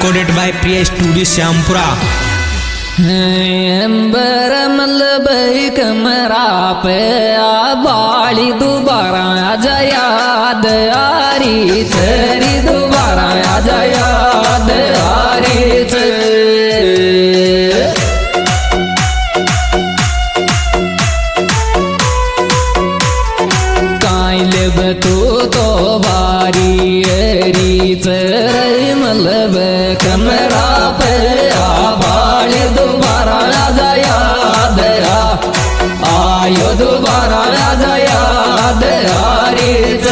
recorded by Priya Studio Syampura। अंबर मलब कमरा पे बाली दोबारा आजा याद आरी तेरी दोबारा आजा याद आरी काइलब तू तो बारी रीत मलब कमरा पे बाली दोबारा आजा याद आयो दोबारा आजा याद आरी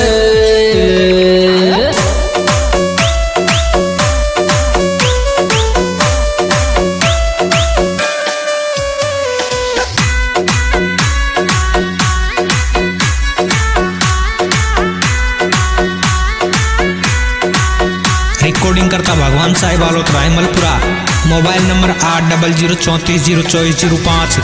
रिकॉर्डिंग करता भगवान साहिब आलोत रायमलपुरा। Mobile number 8034044005।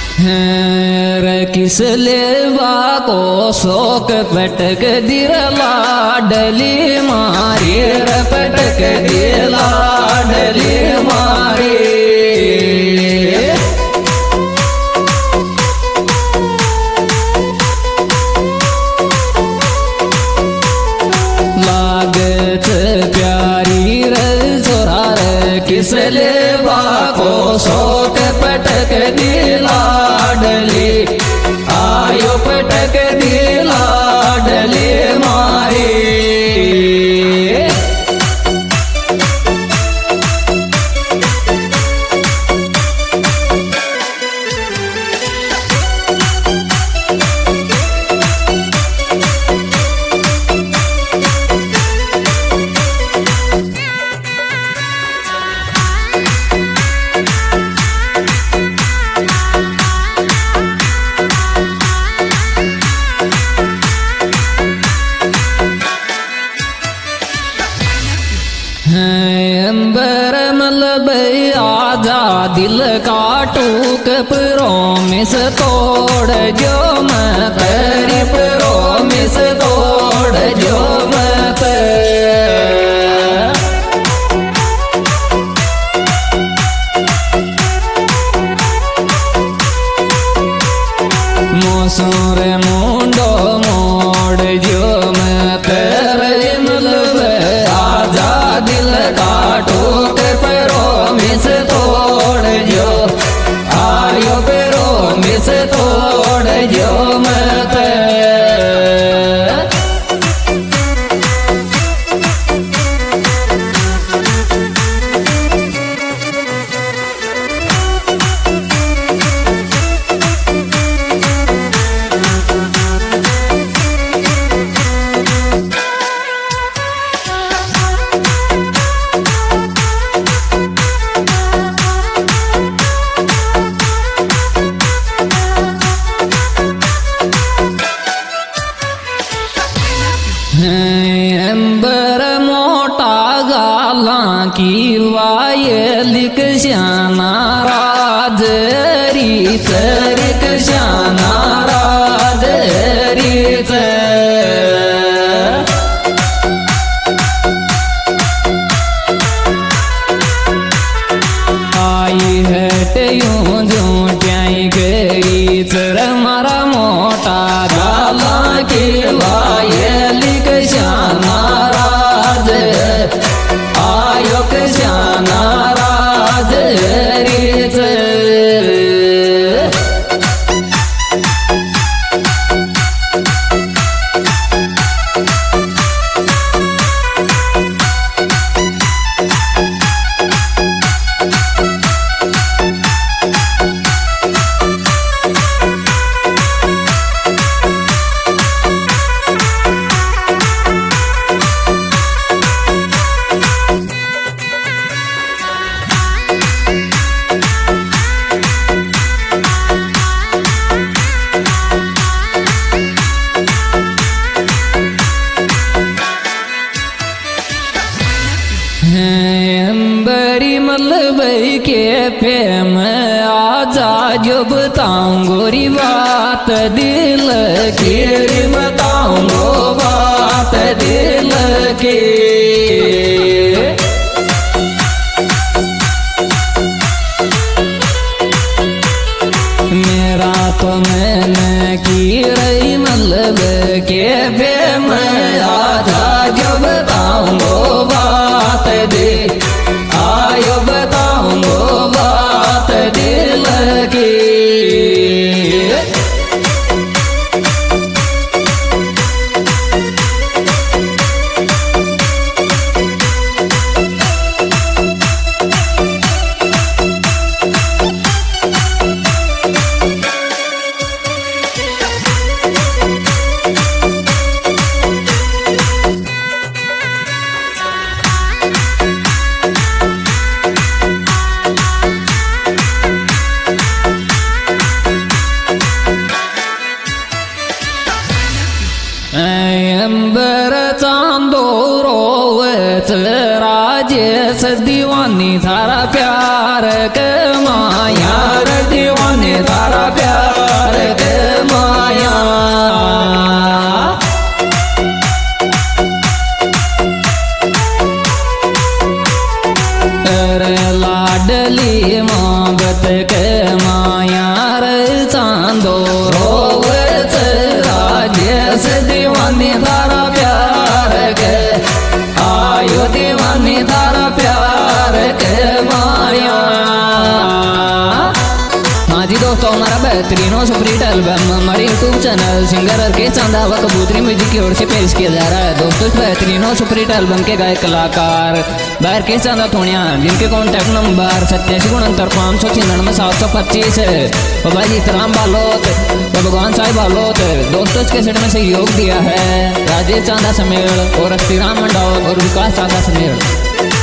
किस लेवा को शोक पटक दिला डली मारी पटक दिला डली मारी लागत प्यारी रजोरा किस लेवा को शोक पटक दिला डली आयो पटक दिला डली मारी अंबर मलब आजा दिल का टूक प्रोमिस तोड़ जो मत तेरी प्रोमिस तोड़ जो मत मोसूर मुंडो मोड़ जो मत मलब आजा दिल का टूक प्रोमिस तोड़ जो आयो प्रोमिस तोड़ जो मत अंबर मोटा गाला की वाये लिख श्याना राज रीत रिक श्याना राज रीत आई हट यूं जो ट्याई गई तर मारा मोटा गाला की वाये लिख श्याना राज आयो श्याना राज रीत अंबरी मलब के प्रेम आजा जो बताऊं गोरी बात दिल की बताऊं बात दिल की तो मैंने की रही मतलब के प्रेम आजा जो बताऊंगो बात दे आयो बताऊंगो बात दिल की। अंबर चांदो रोवत राजेश दीवानी थारा प्यार के माया रे दीवानी थारा प्यार के माया। रे लाडली मोहब्बत के माया रे चांदो रोवत राजेश दीवानी थारा प्यार के आयो दीवानी थारा प्यार के माया। हाँ जी दोस्तों, हमारा बेहतरीन और सुपरहिट एल्बम हमारे यूट्यूब चैनल सिंगर के चांदा व कबूतरी म्यूजिक की ओर से पेश किया जा रहा है। दोस्तों, इस बेहतरीन और सुपरहिट एल्बम के गायक कलाकार बाहर के चांदा थोड़िया, जिनके कॉन्टैक्ट नंबर 8769 है। बाबा जी तराम बालोत व भगवान साहिब बालोत। दोस्तों, इस कैसेट में सहयोग दिया है राजेश चांदा समेल और श्रीराम मंडौत और विकास चांदा समेल।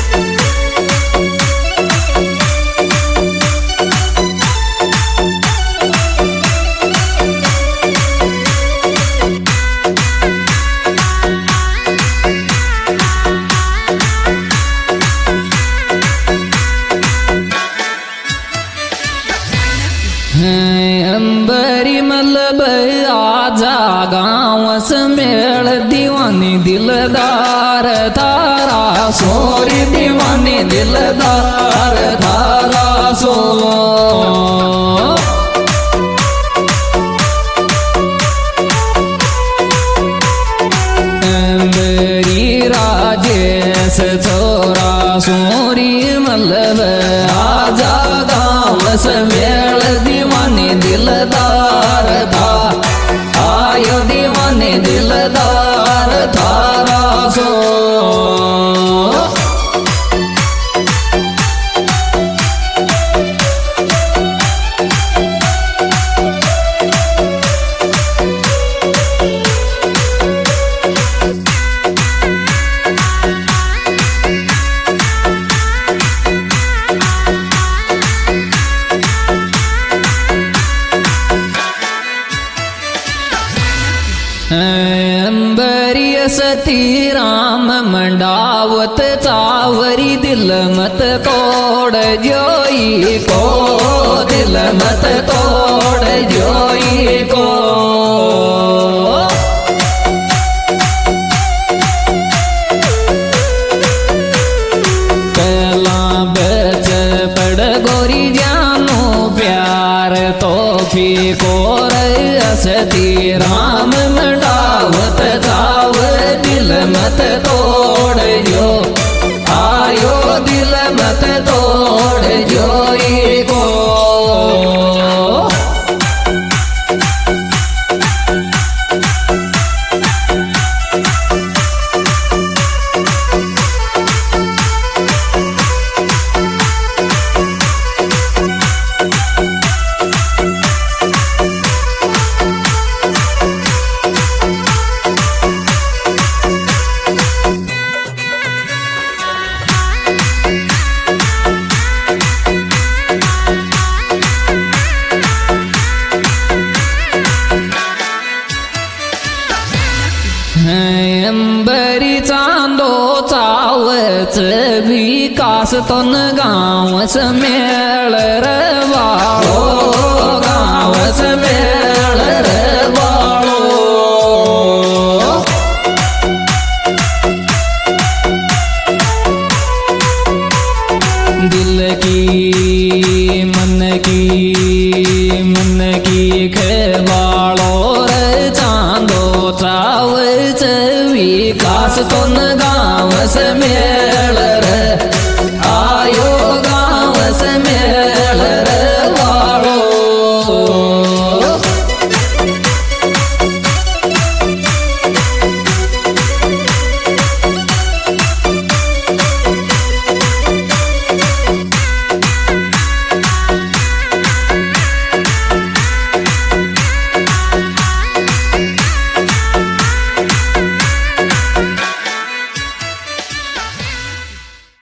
अंबरी मलब आजा गाँव समेल दीवानी दिलदार थारा सोरी दीवानी दिलदार थारा सो। अंबरी राजेश छोरा सोरी मलब आजा गाँव समेल दीवानी दिलदार था आयो दीवानी दिलदार थारा सो। अंबरी सती राम मंडावत चावरी दिल मत तोड़ जोई को दिल मत तोड़ जोई को। पहला बच पड़ गोरी जानो प्यार तो फीको सती राम मंडावत चाव दिल मत तोड़ जो आयो दिल मत तोड़ जोई को। अंबरी चांदो चावच विकास तन गाँव समेल रवाड़ो गाँव समेल रवाड़ो। दिल की मन की मन की खेबाळो रे चांदो चावच विकास तो न गाव से